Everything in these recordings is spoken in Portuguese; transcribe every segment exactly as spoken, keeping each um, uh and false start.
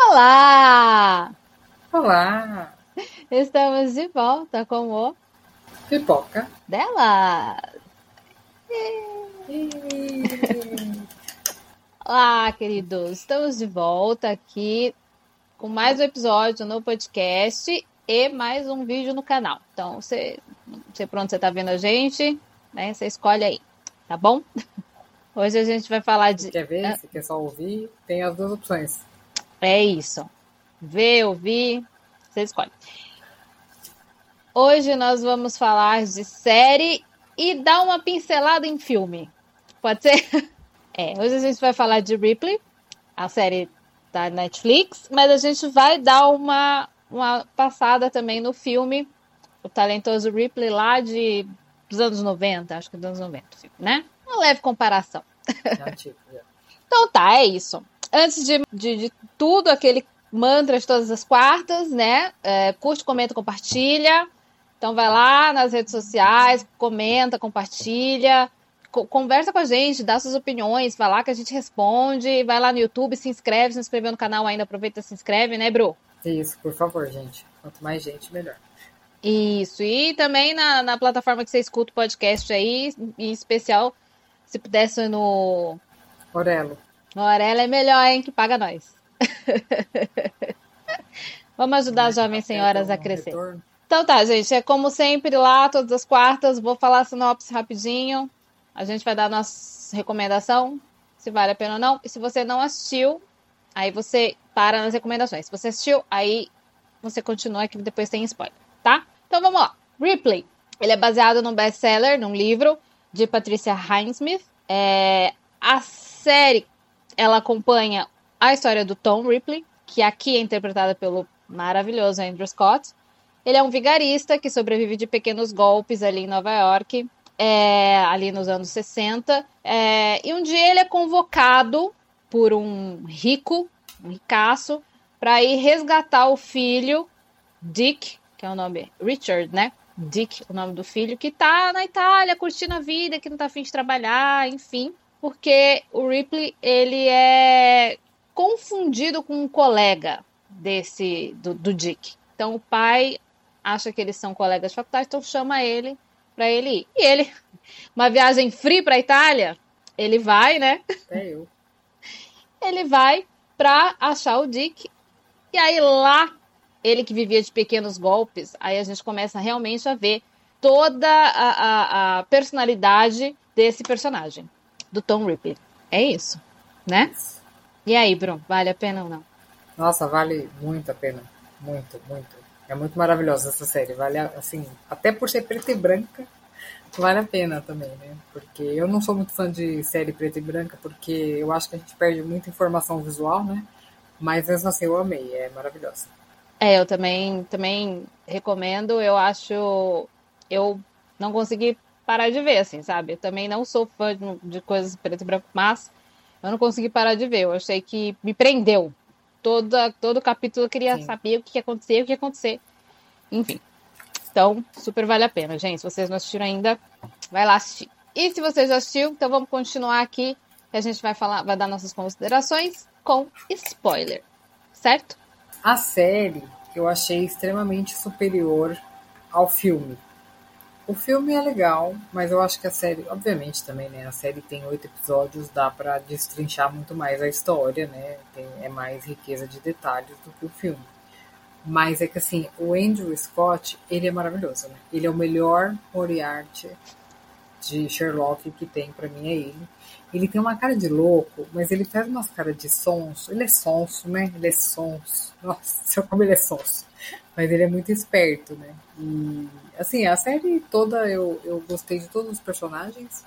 Olá! Olá! Estamos de volta com o Pipoca delas! Olá, queridos! Estamos de volta aqui com mais um episódio no podcast e mais um vídeo no canal. Então, você, não sei por onde você está vendo a gente, né? Você escolhe aí, tá bom? Hoje a gente vai falar de... Você quer ver? Você quer só ouvir? Tem as duas opções. É isso. Ver, ouvir, você escolhe. Hoje nós vamos falar de série e dar uma pincelada em filme. Pode ser? É, hoje a gente vai falar de Ripley, a série da Netflix, mas a gente vai dar uma, uma passada também no filme, o talentoso Ripley lá de, dos anos noventa, acho que dos anos noventa, né? Uma leve comparação. Já, tipo, já. Então tá, é isso. Antes de, de, de tudo, aquele mantra de todas as quartas, né? É, curte, comenta, compartilha. Então vai lá nas redes sociais, comenta, compartilha, co- conversa com a gente, dá suas opiniões, vai lá que a gente responde, vai lá no YouTube, se inscreve, se não inscreveu no canal ainda, aproveita e se inscreve, né, Bru? Isso, por favor, gente. Quanto mais gente, melhor. Isso, e também na, na plataforma que você escuta o podcast aí, em especial, se pudesse no, Orelo. no Aurela, é melhor, hein, que paga nós. Vamos ajudar as Né? jovens Até senhoras ter a um crescer. retorno. Então tá, gente, é como sempre lá, todas as quartas, vou falar a sinopse rapidinho, a gente vai dar a nossa recomendação, se vale a pena ou não, e se você não assistiu, aí você para nas recomendações. Se você assistiu, aí você continua que depois tem spoiler, tá? Então vamos lá. Ripley, ele é baseado num best-seller, num livro de Patricia Highsmith. É, a série, ela acompanha a história do Tom Ripley, que aqui é interpretada pelo maravilhoso Andrew Scott. Ele é um vigarista que sobrevive de pequenos golpes ali em Nova York, é, ali nos anos sessenta. É, e um dia ele é convocado por um rico, um ricaço, para ir resgatar o filho, Dick, que é o nome, Richard, né? Dick, o nome do filho, que tá na Itália curtindo a vida, que não tá afim de trabalhar, enfim. Porque o Ripley, ele é confundido com um colega desse, do, do Dick. Então o pai acha que eles são colegas de faculdade, então chama ele para ele ir. E ele, uma viagem free para Itália, ele vai, né? Até eu. Ele vai para achar o Dick. E aí lá, ele que vivia de pequenos golpes, aí a gente começa realmente a ver toda a, a, a personalidade desse personagem, do Tom Ripley. É isso, né? Isso. E aí, Bruno, vale a pena ou não? Nossa, vale muito a pena. Muito, muito. É muito maravilhosa essa série. Vale, assim, até por ser preta e branca, vale a pena também, né? Porque eu não sou muito fã de série preta e branca, porque eu acho que a gente perde muita informação visual, né? Mas mesmo assim eu amei, é maravilhosa. É, eu também, também recomendo, eu acho... Eu não consegui parar de ver, assim, sabe? Eu também não sou fã de, de coisas preto e branco, mas eu não consegui parar de ver. Eu achei que me prendeu. Toda, todo capítulo eu queria Sim. saber o que ia acontecer, o que ia acontecer. Enfim. Então, super vale a pena, gente. Se vocês não assistiram ainda, vai lá assistir. E se você já assistiu, então vamos continuar aqui, que a gente vai falar, vai dar nossas considerações com spoiler. Certo? A série eu achei extremamente superior ao filme. O filme é legal, mas eu acho que a série, obviamente também, né? A série tem oito episódios, dá pra destrinchar muito mais a história, né? Tem, é mais riqueza de detalhes do que o filme. Mas é que assim, o Andrew Scott, ele é maravilhoso, né? Ele é o melhor Moriarty de Sherlock que tem, pra mim é ele. Ele tem uma cara de louco, mas ele faz umas caras de sonso. Ele é sonso, né? Ele é sonso. Nossa, como ele é sonso. Mas ele é muito esperto, né? E, assim, a série toda eu, eu gostei de todos os personagens,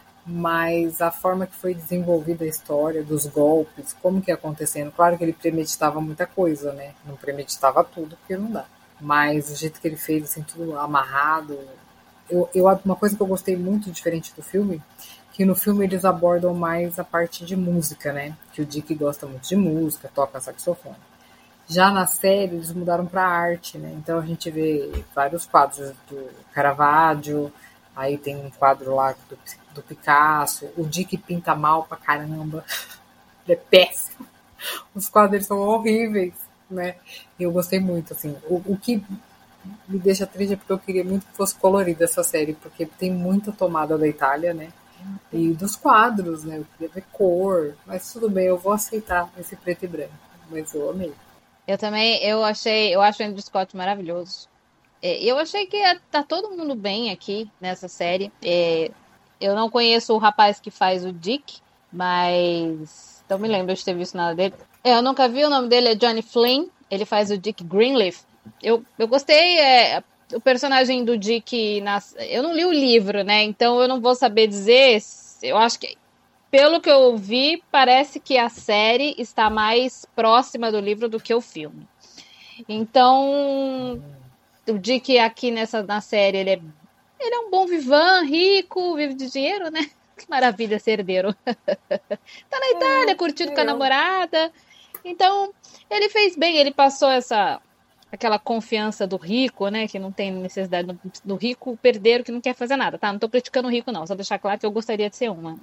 mas a forma que foi desenvolvida a história, dos golpes, como que ia acontecendo. Claro que ele premeditava muita coisa, né? Não premeditava tudo, porque não dá. Mas o jeito que ele fez, assim, tudo amarrado. Eu, eu, uma coisa que eu gostei muito diferente do filme, que no filme eles abordam mais a parte de música, né? Que o Dick gosta muito de música, toca saxofone. Já na série eles mudaram para arte, né? Então a gente vê vários quadros do Caravaggio, aí tem um quadro lá do, do Picasso, o Dick pinta mal pra caramba, ele é péssimo. Os quadros são horríveis, né? E eu gostei muito, assim. O, o que me deixa triste é porque eu queria muito que fosse colorida essa série, porque tem muita tomada da Itália, né? E dos quadros, né? Eu queria ver cor, mas tudo bem, eu vou aceitar esse preto e branco. Mas eu amei. Eu também, eu achei, eu acho o Andrew Scott maravilhoso. É, eu achei que ia- tá todo mundo bem aqui nessa série. É, eu não conheço o rapaz que faz o Dick, mas não me lembro de ter visto nada dele. É, eu nunca vi, o nome dele é Johnny Flynn, ele faz o Dick Greenleaf. Eu, eu gostei, é, o personagem do Dick, nas, eu não li o livro, né, então eu não vou saber dizer, eu acho que, pelo que eu vi, parece que a série está mais próxima do livro do que o filme. Então, o Dick aqui nessa, na série, ele é, ele é um bom vivan, rico, vive de dinheiro, né? Que maravilha ser herdeiro. Tá na Itália, curtindo É, com a eu, namorada. Então, ele fez bem, ele passou essa aquela confiança do rico, né? Que não tem necessidade do, do rico perder, que não quer fazer nada, tá? Não tô criticando o rico, não. Só deixar claro que eu gostaria de ser uma.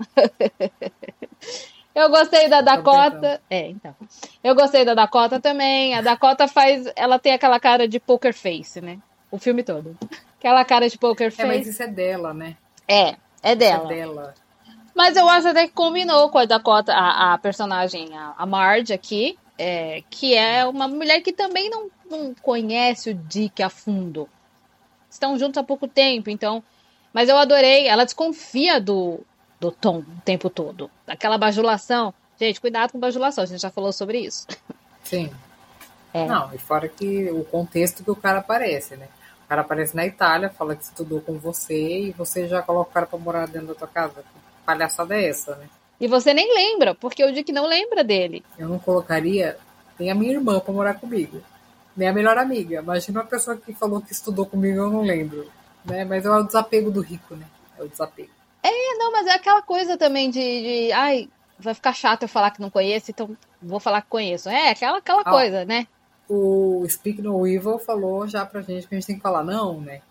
Eu gostei da Dakota. É, então. Eu gostei da Dakota também. A Dakota faz. Ela tem aquela cara de poker face, né? O filme todo. Aquela cara de poker face. é, mas isso é dela, né? É, é dela. Isso é dela. Mas eu acho até que combinou com a Dakota, a, a personagem, a, a Marge aqui, é, que é uma mulher que também não, não conhece o Dick a fundo. Estão juntos há pouco tempo, então. Mas eu adorei. Ela desconfia do, do Tom o tempo todo. Aquela bajulação. Gente, cuidado com bajulação. A gente já falou sobre isso. Sim. É. Não, e fora que o contexto que o cara aparece, né? O cara aparece na Itália, fala que estudou com você e você já coloca o cara pra morar dentro da tua casa. Que palhaçada é essa, né? E você nem lembra, porque o Dick não lembra dele. Eu não colocaria nem a minha irmã pra morar comigo. Nem a melhor amiga. Imagina uma pessoa que falou que estudou comigo, eu não lembro. Né? Mas é o desapego do rico, né? É o desapego. É, não, mas é aquela coisa também de, de ai, vai ficar chato eu falar que não conheço, então vou falar que conheço. É, aquela, aquela Ah, coisa, né? O Speak No Evil falou já pra gente que a gente tem que falar não, né?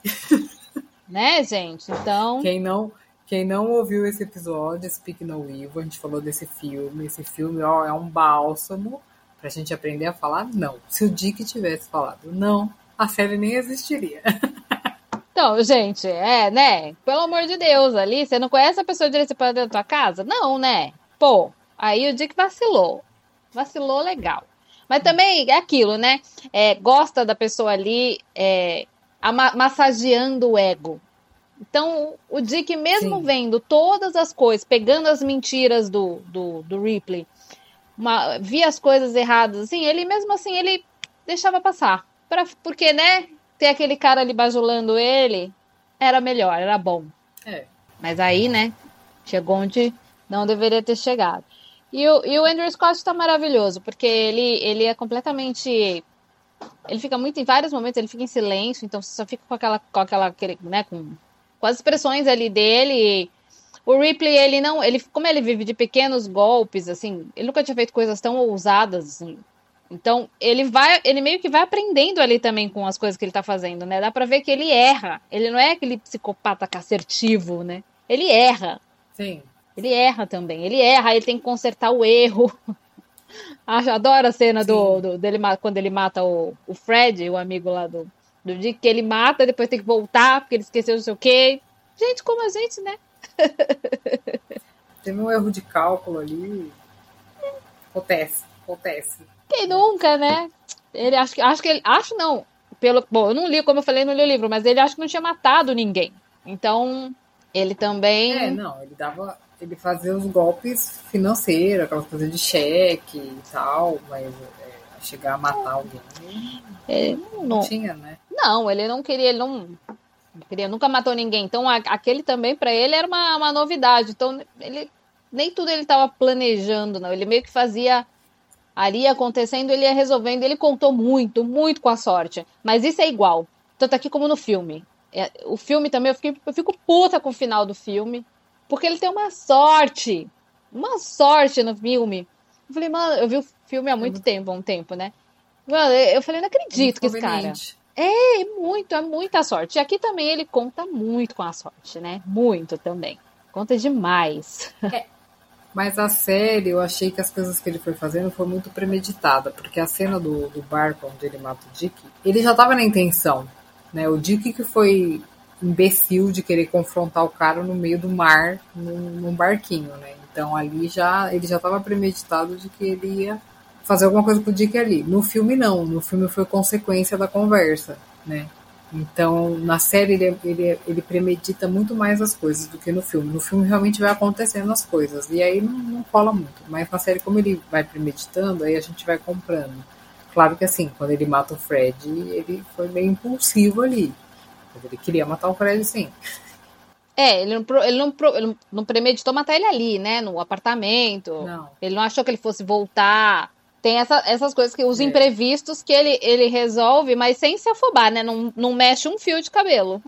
Né, gente? Então. Quem não, quem não ouviu esse episódio, Speak No Evil, a gente falou desse filme. Esse filme, ó, é um bálsamo pra gente aprender a falar não. Se o Dick tivesse falado não, a série nem existiria. Então, gente, é, né? Pelo amor de Deus, ali, você não conhece a pessoa direito para dentro da tua casa? Não, né? Pô, aí o Dick vacilou. Vacilou legal. Mas também é aquilo, né? É, gosta da pessoa ali é, ama- massageando o ego. Então, o Dick, mesmo Sim. vendo todas as coisas, pegando as mentiras do, do, do Ripley, uma, via as coisas erradas, assim, ele mesmo assim, ele deixava passar. Pra, porque, né, ter aquele cara ali bajulando ele, era melhor, era bom. É. Mas aí, né, chegou onde não deveria ter chegado. E o, e o Andrew Scott tá maravilhoso, porque ele, ele é completamente... Ele fica muito, em vários momentos, ele fica em silêncio, então você só fica com aquela, com aquela, aquele, né, com, com as expressões ali dele. O Ripley, ele não, ele, como ele vive de pequenos golpes, assim, ele nunca tinha feito coisas tão ousadas, assim. Então, ele vai, ele meio que vai aprendendo ali também com as coisas que ele tá fazendo, né? Dá pra ver que ele erra. Ele não é aquele psicopata assertivo, né? Ele erra. Sim. Ele erra também. Ele erra, ele tem que consertar o erro. Acho, adoro a cena do, do, dele quando ele mata o, o Fred, o amigo lá do, do Dick, que ele mata, depois tem que voltar, porque ele esqueceu não sei o quê. Gente, como a gente, né? Teve um erro de cálculo ali. Acontece, acontece. Quem nunca, né? Ele acho que acho que ele acho não, pelo bom, eu não li, como eu falei, não li o livro, mas ele acho que não tinha matado ninguém. Então, ele também É, não, ele dava, ele fazia os golpes financeiros, aquelas coisas de cheque e tal, mas é, chegar a matar alguém é, não, não, tinha, né? não, ele não queria, ele não, não queria, nunca matou ninguém. Então, a, aquele também para ele era uma, uma novidade. Então, ele nem tudo ele estava planejando, não. Ele meio que fazia ali acontecendo, ele ia resolvendo, ele contou muito, muito com a sorte. Mas isso é igual, tanto aqui como no filme. É, o filme também, eu, fiquei, eu fico puta com o final do filme, porque ele tem uma sorte, uma sorte no filme. Eu falei, mano, eu vi o filme há muito tempo, há um tempo, né? Mano, eu falei, não acredito que esse cara... É, muito, é muita sorte. E aqui também ele conta muito com a sorte, né? Muito também. Conta demais. É. Mas a série, eu achei que as coisas que ele foi fazendo foi muito premeditada, porque a cena do, do barco onde ele mata o Dick, ele já tava na intenção, né? O Dick que foi imbecil de querer confrontar o cara no meio do mar, num, num barquinho, né? Então ali já, ele já tava premeditado de que ele ia fazer alguma coisa com o Dick ali. No filme não, no filme foi consequência da conversa, né? Então, na série, ele, ele, ele premedita muito mais as coisas do que no filme. No filme, realmente vai acontecendo as coisas. E aí não, não cola muito. Mas na série, como ele vai premeditando, aí a gente vai comprando. Claro que assim, quando ele mata o Fred, ele foi bem impulsivo ali. Ele queria matar o Fred, sim. É, ele não, ele, não, ele não premeditou matar ele ali, né? No apartamento. Não. Ele não achou que ele fosse voltar. Tem essa, essas coisas, que os É. imprevistos que ele, ele resolve, mas sem se afobar, né? Não, não mexe um fio de cabelo.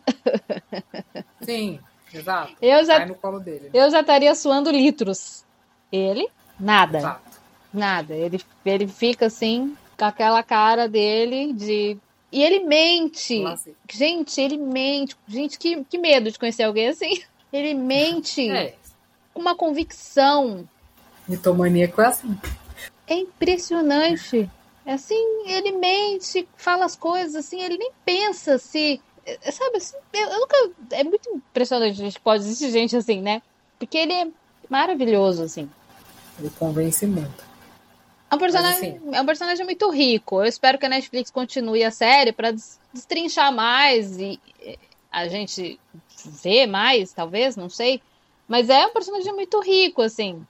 Sim, exato. Eu já, Vai no colo dele. Eu já estaria suando litros. Ele, nada. Exato. Nada. Ele, ele fica assim, com aquela cara dele de... E ele mente. Lazer. Gente, ele mente. Gente, que, que medo de conhecer alguém assim. Ele mente É. com uma convicção. Mitomaníaco é assim. É impressionante. É assim, ele mente, fala as coisas assim, ele nem pensa se... Sabe, assim, eu, eu nunca... É muito impressionante, a gente pode existir gente assim, né? Porque ele é maravilhoso, assim. Ele convence muito. É um personagem, assim, é um personagem muito rico. Eu espero que a Netflix continue a série para destrinchar mais e a gente ver mais, talvez, não sei. Mas é um personagem muito rico, assim.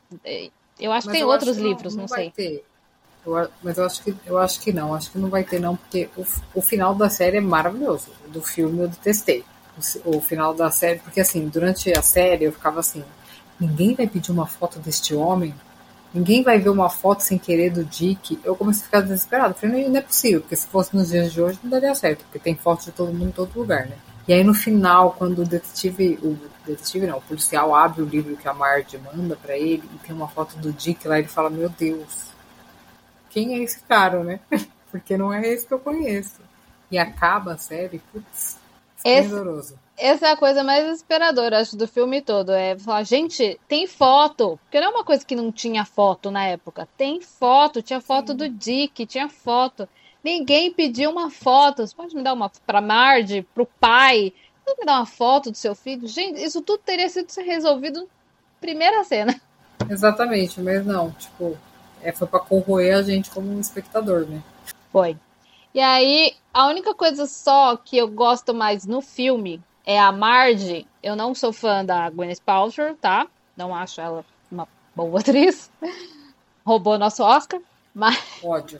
Eu acho mas que tem eu outros acho que livros, não, não, não sei. Vai ter. Eu, mas eu acho, que, eu acho que não, acho que não vai ter não, porque o, o final da série é maravilhoso. Do filme eu detestei. O, o final da série, porque assim, durante a série eu ficava assim, ninguém vai pedir uma foto deste homem? Ninguém vai ver uma foto sem querer do Dick? Eu comecei a ficar desesperado. Falei, não é possível, porque se fosse nos dias de hoje não daria certo, porque tem foto de todo mundo em todo lugar, né? E aí no final, quando o detetive, o detetive não, o policial abre o livro que a Marge manda pra ele e tem uma foto do Dick lá, ele fala, meu Deus, quem é esse cara, né? Porque não é esse que eu conheço. E acaba a série, putz, esplendoroso. Essa é a coisa mais desesperadora, acho, do filme todo. É falar, gente, tem foto. Porque não é uma coisa que não tinha foto na época. Tem foto, tinha foto Sim. do Dick, tinha foto. Ninguém pediu uma foto. Você pode me dar uma pra Marge, pro pai? Pode me dar uma foto do seu filho? Gente, isso tudo teria sido resolvido na primeira cena. Exatamente, mas não, tipo, é, foi pra corroer a gente como um espectador, né? Foi. E aí, a única coisa só que eu gosto mais no filme é a Marge. Eu não sou fã da Gwyneth Paltrow, tá? Não acho ela uma boa atriz. Roubou nosso Oscar. Mas... Ódio.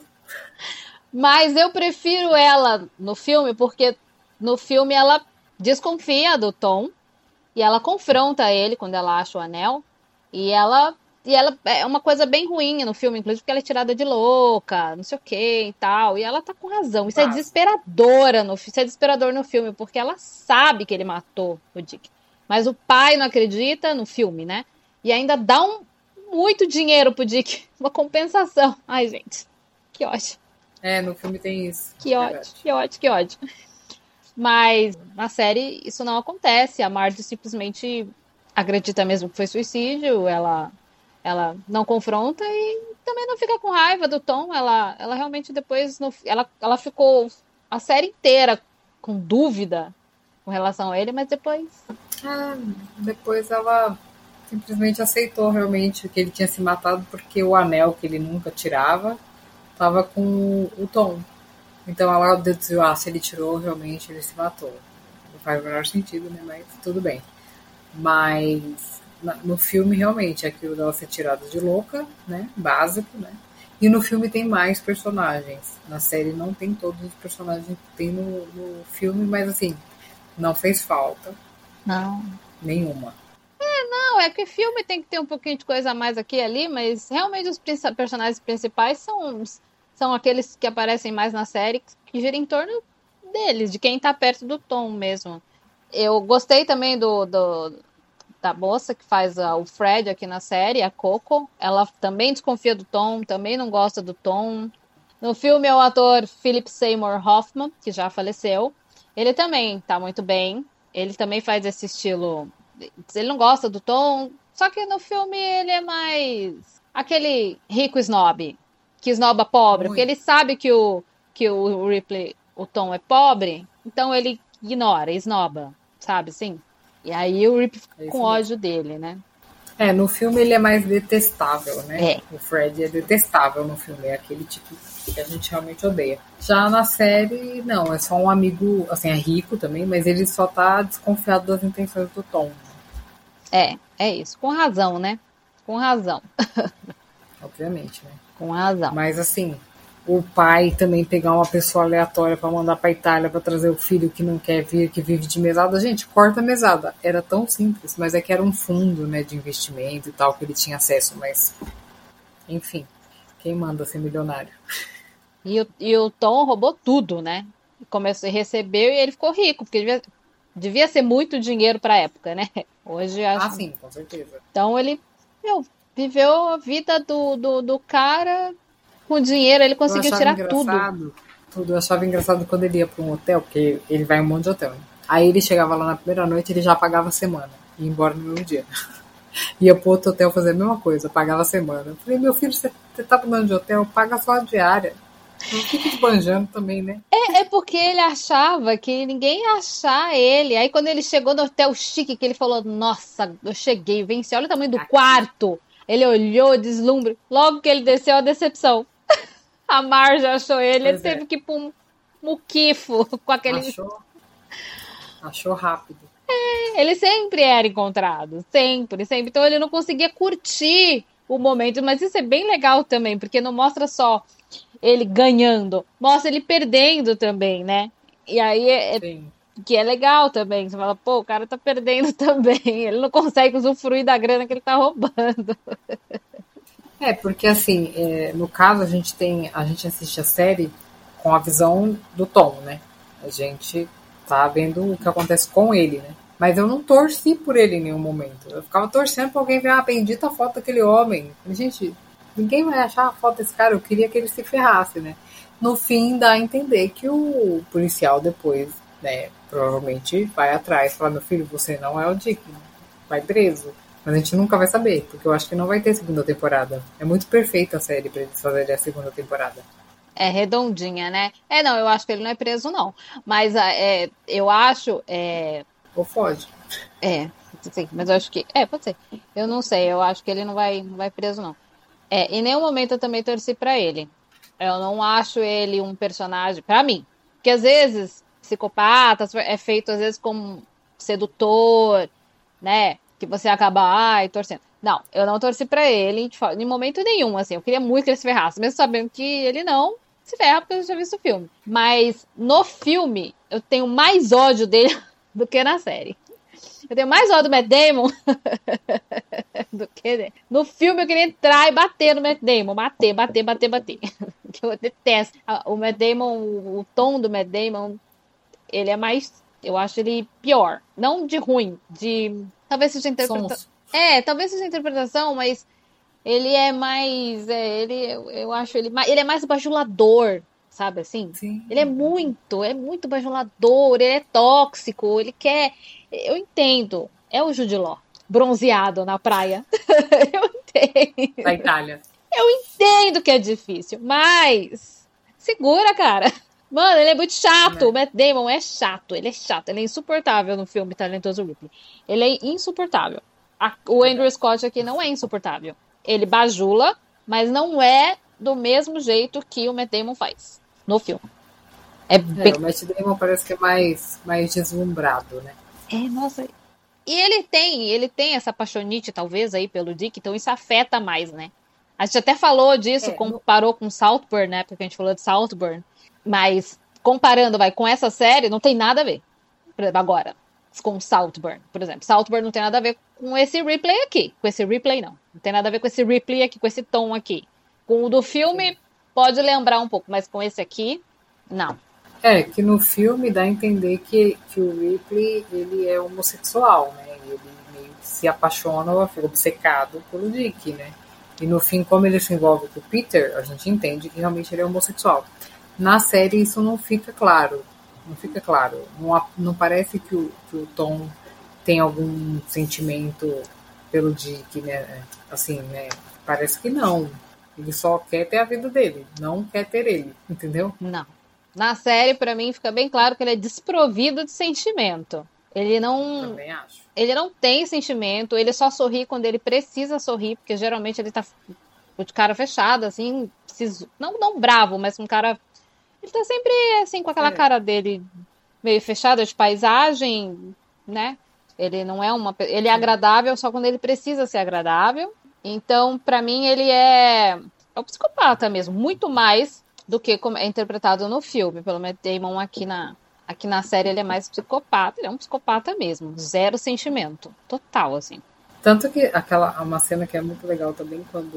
Mas eu prefiro ela no filme, porque no filme ela desconfia do Tom e ela confronta ele quando ela acha o anel. E ela... E ela é uma coisa bem ruim no filme, inclusive porque ela é tirada de louca, não sei o que e tal. E ela tá com razão. Isso Nossa. é desesperadora no Isso é desesperador no filme, porque ela sabe que ele matou o Dick. Mas o pai não acredita no filme, né? E ainda dá um, muito dinheiro pro Dick. Uma compensação. Ai, gente. Que ódio. É, no filme tem isso. Que ódio, verdade. que ódio, que ódio. Mas na série isso não acontece. A Marge simplesmente acredita mesmo que foi suicídio. Ela... Ela não confronta e também não fica com raiva do Tom. Ela, ela realmente depois... No, ela, ela ficou a série inteira com dúvida com relação a ele, mas depois... Ah, depois ela simplesmente aceitou realmente que ele tinha se matado porque o anel que ele nunca tirava estava com o Tom. Então ela deduziu, ah, se ele tirou, realmente ele se matou. Não faz o menor sentido, né? Mas tudo bem. Mas... no filme realmente é aquilo dela ser tirada de louca, né, básico, né, e no filme tem mais personagens, na série não tem todos os personagens que tem no, no filme, mas assim, não fez falta não nenhuma. É, não, é que filme tem que ter um pouquinho de coisa a mais aqui e ali, mas realmente os personagens principais são, são aqueles que aparecem mais na série, que giram em torno deles, de quem tá perto do Tom mesmo. Eu gostei também do, do da moça que faz uh, o Fred aqui na série, a Coco. Ela também desconfia do Tom, também não gosta do Tom. No filme é o ator Philip Seymour Hoffman, que já faleceu. Ele também tá muito bem. Ele também faz esse estilo... Ele não gosta do Tom, Só que no filme ele é mais aquele rico snob, que esnoba pobre, Muito. porque ele sabe que o, que o Ripley, o Tom é pobre, então ele ignora, esnoba, sabe assim? E aí o Ripley fica É com isso mesmo. ódio dele, né? É, no filme ele é mais detestável, né? É. O Fred é detestável no filme, é aquele tipo que a gente realmente odeia. Já na série, não, é só um amigo, assim, é rico também, mas ele só tá desconfiado das intenções do Tom. É, é isso. Com razão, né? Com razão. Obviamente, né? Com razão. Mas assim, o pai também pegar uma pessoa aleatória para mandar para Itália para trazer o filho que não quer vir, que vive de mesada, gente, corta a mesada. Era tão simples, mas é que era um fundo, né, de investimento e tal que ele tinha acesso, mas enfim, quem manda ser milionário? E o, e o Tom roubou tudo, né? Começou, recebeu e ele ficou rico, porque devia, devia ser muito dinheiro pra época, né? Hoje acho. Ah, sim, com certeza. Então ele meu, viveu a vida do, do, do cara com dinheiro, ele Eu conseguiu achava tirar tudo. engraçado, tudo, eu achava engraçado quando ele ia para um hotel, porque ele vai em um monte de hotel, né? Aí ele chegava lá na primeira noite, ele já pagava a semana, e ia embora no mesmo dia. Ia pro outro hotel fazer a mesma coisa, pagava a semana. Eu falei, meu filho, você, você tá mudando de hotel, paga só a diária. Não fica esbanjando também, né? É, é porque ele achava que ninguém ia achar ele. Aí quando ele chegou no hotel chique, que ele falou, nossa, eu cheguei, venci, olha o tamanho do Aqui. quarto. Ele olhou, deslumbre. Logo que ele desceu, a decepção. A Marge achou ele, ele Pois é, teve que ir pra um muquifo com aquele. achou, achou rápido. Ele sempre era encontrado, sempre, sempre. Então ele não conseguia curtir o momento, mas isso é bem legal também, porque não mostra só ele ganhando, mostra ele perdendo também, né? E aí é, é Sim. que é legal também. Você fala, pô, o cara tá perdendo também. Ele não consegue usufruir da grana que ele tá roubando. É, porque assim, é, no caso a gente tem, a gente assiste a série com a visão do Tom, né? A gente tá vendo o que acontece com ele, né? Mas eu não torci por ele em nenhum momento. Eu ficava torcendo pra alguém ver a bendita foto daquele homem. Gente, ninguém vai achar a foto desse cara. Eu queria que ele se ferrasse, né? No fim, dá a entender que o policial depois, né, provavelmente vai atrás e fala, meu filho, você não é o Dick, vai preso. Mas a gente nunca vai saber, porque eu acho que não vai ter segunda temporada. É muito perfeita a série pra eles fazerem a segunda temporada. É redondinha, né? É, não, eu acho que ele não é preso, não. Mas é, eu acho. É, Ou foge. é, sim, mas eu acho que. É, pode ser. Eu não sei, eu acho que ele não vai, não vai preso, não. É, em nenhum momento eu também torci pra ele. Eu não acho ele um personagem, pra mim. Porque às vezes, psicopata é feito às vezes como sedutor, né? Que você acaba, ai, torcendo. Não, eu não torci pra ele de, de momento nenhum, assim. Eu queria muito que ele se ferrasse, mesmo sabendo que ele não se ferra, porque eu já vi visto o filme. Mas no filme, eu tenho mais ódio dele do que na série. Eu tenho mais ódio do Matt Damon do que no filme. Eu queria entrar e bater no Matt Damon, bater, bater, bater, bater. Que eu detesto. O Matt Damon, o tom do Matt Damon, ele é mais, eu acho ele pior, não de ruim, de talvez seja interpretação. É, talvez seja interpretação, mas ele é mais, é, ele, eu, eu acho ele mais, ele é mais bajulador, sabe assim? Sim. Ele é muito, é muito bajulador, ele é tóxico, ele quer, eu entendo, é o Jude Law, bronzeado na praia. Eu entendo. Da Itália. Eu entendo que é difícil, mas segura, cara. Mano, ele é muito chato. É. O Matt Damon é chato. Ele é chato. Ele é insuportável no filme Talentoso Ripley. Ele é insuportável. A, o Andrew Scott aqui não é insuportável. Ele bajula, mas não é do mesmo jeito que o Matt Damon faz no filme. É, bem... é o Matt Damon parece que é mais, mais deslumbrado, né? É, nossa. E ele tem, ele tem essa paixonite, talvez, aí pelo Dick, então isso afeta mais, né? A gente até falou disso, É, comparou no... com Saltburn, né? Porque a gente falou de Saltburn. Mas comparando, vai, com essa série, não tem nada a ver. Por exemplo, agora, com Saltburn, por exemplo. Saltburn não tem nada a ver com esse replay aqui. Com esse replay, não. Não tem nada a ver com esse replay aqui, com esse tom aqui. Com o do filme, sim, pode lembrar um pouco, mas com esse aqui, não. É, que no filme dá a entender que, que o Ripley, ele é homossexual, né? Ele meio que se apaixona ou fica obcecado pelo Dick, né? E no fim, como ele se envolve com o Peter, a gente entende que realmente ele é homossexual. Na série isso não fica claro. Não fica claro. Não, não parece que o, que o Tom tem algum sentimento pelo Dick, né? Assim, né? Parece que não. Ele só quer ter a vida dele, não quer ter ele, entendeu? Não. Na série, pra mim, fica bem claro que ele é desprovido de sentimento. Ele não, Também acho. ele não tem sentimento, ele só sorri quando ele precisa sorrir, porque geralmente ele tá de cara fechada, assim, preciso, não, não bravo, mas um cara... Ele tá sempre, assim, com aquela É. cara dele meio fechada de paisagem, né? Ele não é uma... Ele é agradável só quando ele precisa ser agradável. Então, pra mim, ele é... É um psicopata mesmo, muito mais do que como é interpretado no filme. Pelo Matt Damon aqui na, aqui na série ele é mais psicopata. Ele é um psicopata mesmo, zero sentimento, total, assim. Tanto que aquela uma cena que é muito legal também, quando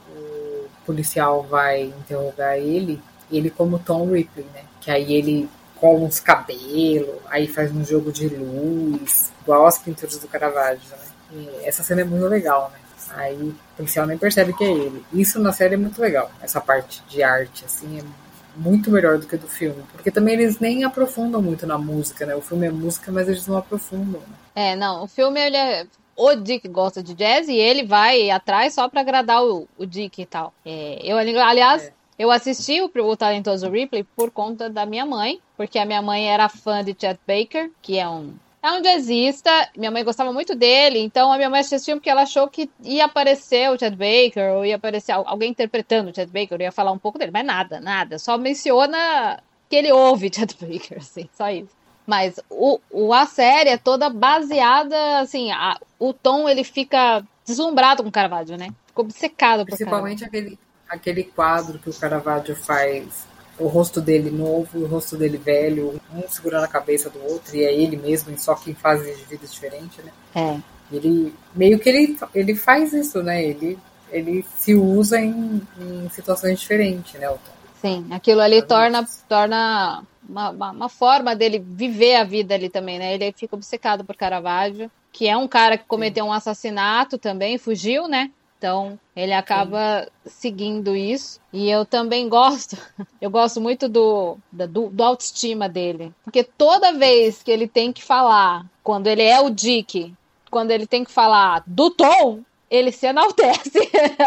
o policial vai interrogar ele, ele como Tom Ripley, né? Que aí ele cola uns cabelos, aí faz um jogo de luz, igual as pinturas do Caravaggio, né? E essa cena é muito legal, né? Aí o policial nem percebe que é ele. Isso na série é muito legal. Essa parte de arte, assim, é muito melhor do que do filme. Porque também eles nem aprofundam muito na música, né? O filme é música, mas eles não aprofundam, né? É, não, o filme, ele é... O Dick gosta de jazz e ele vai atrás só pra agradar o, o Dick e tal. É, eu, aliás, é. eu assisti o, o Talentoso Ripley por conta da minha mãe, porque a minha mãe era fã de Chet Baker, que é um... É um jazzista, minha mãe gostava muito dele, então a minha mãe assistiu porque ela achou que ia aparecer o Chet Baker, ou ia aparecer alguém interpretando o Chet Baker, ia falar um pouco dele, mas nada, nada, só menciona que ele ouve Chet Baker, assim, só isso. Mas o, o, a série é toda baseada, assim, a, o Tom, ele fica deslumbrado com o Caravaggio, né? Ficou obcecado por Principalmente aquele, aquele quadro que o Caravaggio faz... O rosto dele novo, o rosto dele velho, um segurando a cabeça do outro, e é ele mesmo, só que em fases de vida diferentes, né? É. Ele, meio que ele, ele faz isso, né? Ele, ele se usa em, em situações diferentes, né, o Tom? Sim, aquilo ali torna, torna uma, uma, uma forma dele viver a vida ali também, né? Ele fica obcecado por Caravaggio, que é um cara que cometeu Sim. um assassinato também, fugiu, né? Então, ele acaba Sim. seguindo isso. E eu também gosto, eu gosto muito do, do, do autoestima dele. Porque toda vez que ele tem que falar, quando ele é o Dick, quando ele tem que falar do Tom, ele se enaltece.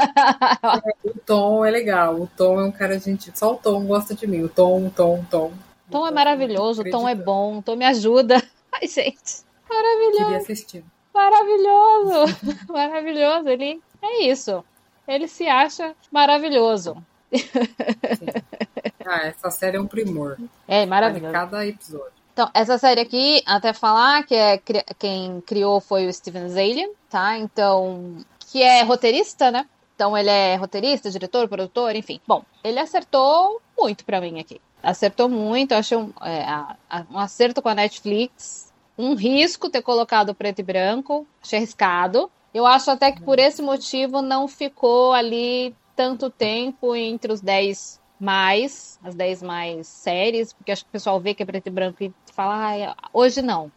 O Tom é legal, o Tom é um cara, gente, só o Tom gosta de mim. O Tom, o Tom, o Tom. O Tom é maravilhoso, o Tom é bom, o Tom me ajuda. Ai, gente, maravilhoso. Queria assistir. Maravilhoso, maravilhoso. Ele é isso. Ele se acha maravilhoso. Sim. Ah, essa série é um primor. É maravilhoso. Cada episódio. Então, essa série aqui, até falar que é, quem criou foi o Steven Zaillian, tá? Então, que é roteirista, né? Então, ele é roteirista, diretor, produtor, enfim. Bom, ele acertou muito pra mim aqui. Acertou muito, eu achei um, é, um acerto com a Netflix. Um risco ter colocado preto e branco, achei arriscado. Eu acho até que por esse motivo não ficou ali tanto tempo entre os dez mais, as dez mais séries, porque acho que o pessoal vê que é preto e branco e fala, ah, hoje não.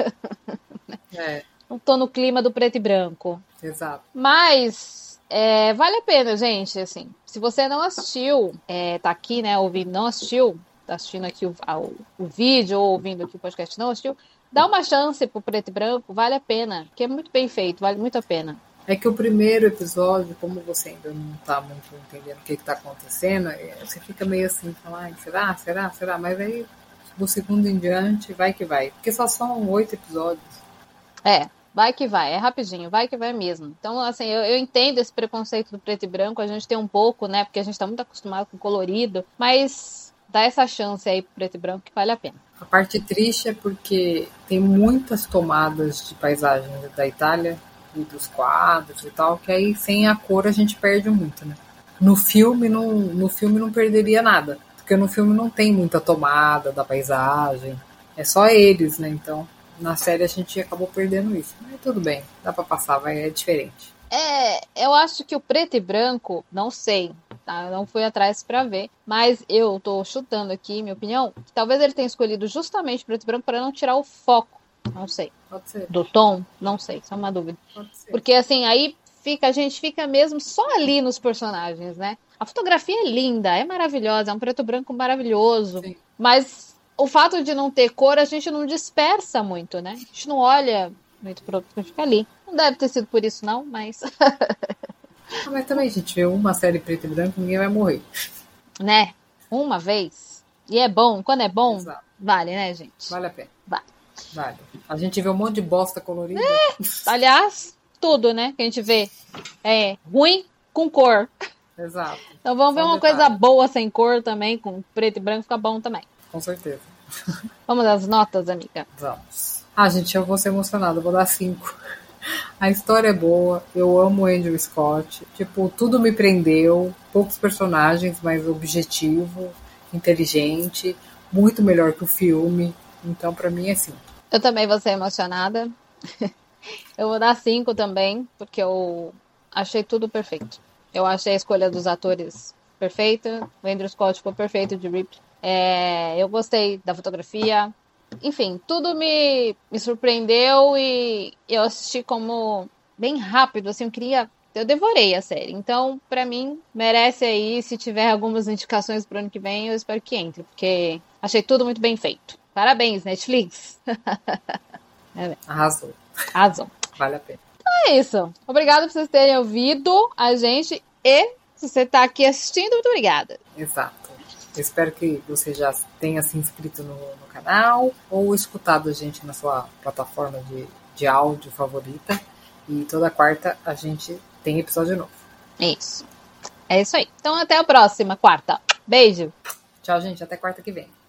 É. Não tô no clima do preto e branco. Exato. Mas é, vale a pena, gente, assim, se você não assistiu, é, tá aqui, né, ouvindo, não assistiu, tá assistindo aqui o, o, o vídeo ou ouvindo aqui o podcast, não assistiu, dá uma chance pro preto e branco, vale a pena, porque é muito bem feito, vale muito a pena. É que o primeiro episódio, como você ainda não tá muito entendendo o que que tá acontecendo, você fica meio assim, falando, será, será, será? Mas aí, do segundo em diante, vai que vai. Porque só são oito episódios. É, vai que vai, é rapidinho, vai que vai mesmo. Então, assim, eu, eu entendo esse preconceito do preto e branco, a gente tem um pouco, né, porque a gente tá muito acostumado com colorido, mas dá essa chance aí pro preto e branco que vale a pena. A parte triste é porque tem muitas tomadas de paisagem da Itália e dos quadros e tal, que aí sem a cor a gente perde muito, né? No filme não, no filme não perderia nada, porque no filme não tem muita tomada da paisagem, é só eles, né? Então, na série a gente acabou perdendo isso. Mas tudo bem, dá pra passar, vai, é diferente. É, eu acho que o preto e branco, não sei, tá? Eu não fui atrás pra ver, mas eu tô chutando aqui, minha opinião, que talvez ele tenha escolhido justamente preto e branco para não tirar o foco, não sei. Pode ser. Do tom, não sei, só uma dúvida. Pode ser. Porque assim, aí fica, a gente fica mesmo só ali nos personagens, né? A fotografia é linda, é maravilhosa, é um preto e branco maravilhoso, Sim. mas o fato de não ter cor, a gente não dispersa muito, né? A gente não olha muito pro outro, fica ali. Não deve ter sido por isso, não, mas... Ah, mas também, a gente vê uma série preto e branco, ninguém vai morrer. Né? Uma vez. E é bom. Quando é bom, Exato. Vale, né, gente? Vale a pena. Vale. Vale. A gente vê um monte de bosta colorida. É, aliás, tudo, né? Que a gente vê é ruim com cor. Exato. Então vamos Só ver um uma detalhe. coisa boa sem cor também, com preto e branco, fica bom também. Com certeza. Vamos às notas, amiga. Vamos. Ah, gente, eu vou ser emocionada, eu vou dar cinco. A história é boa, eu amo o Andrew Scott. Tipo, tudo me prendeu. Poucos personagens, mas objetivo, inteligente, muito melhor que o filme. Então, pra mim, é cinco. Eu também vou ser emocionada. Eu vou dar cinco também, porque eu achei tudo perfeito. Eu achei a escolha dos atores perfeita. O Andrew Scott ficou perfeito de Ripley. É, eu gostei da fotografia. Enfim, tudo me, me surpreendeu e eu assisti como bem rápido, assim, eu queria... Eu devorei a série. Então, pra mim, merece aí. Se tiver algumas indicações pro ano que vem, eu espero que entre, porque achei tudo muito bem feito. Parabéns, Netflix. Arrasou. Arrasou. Vale a pena. É isso. Obrigada por vocês terem ouvido a gente. E se você tá aqui assistindo, muito obrigada. Exato. Eu espero que você já tenha se inscrito no, no canal ou escutado a gente na sua plataforma de, de áudio favorita. E toda quarta a gente tem episódio novo. Isso. É isso aí. Então até a próxima, quarta. Beijo. Tchau, gente. Até quarta que vem.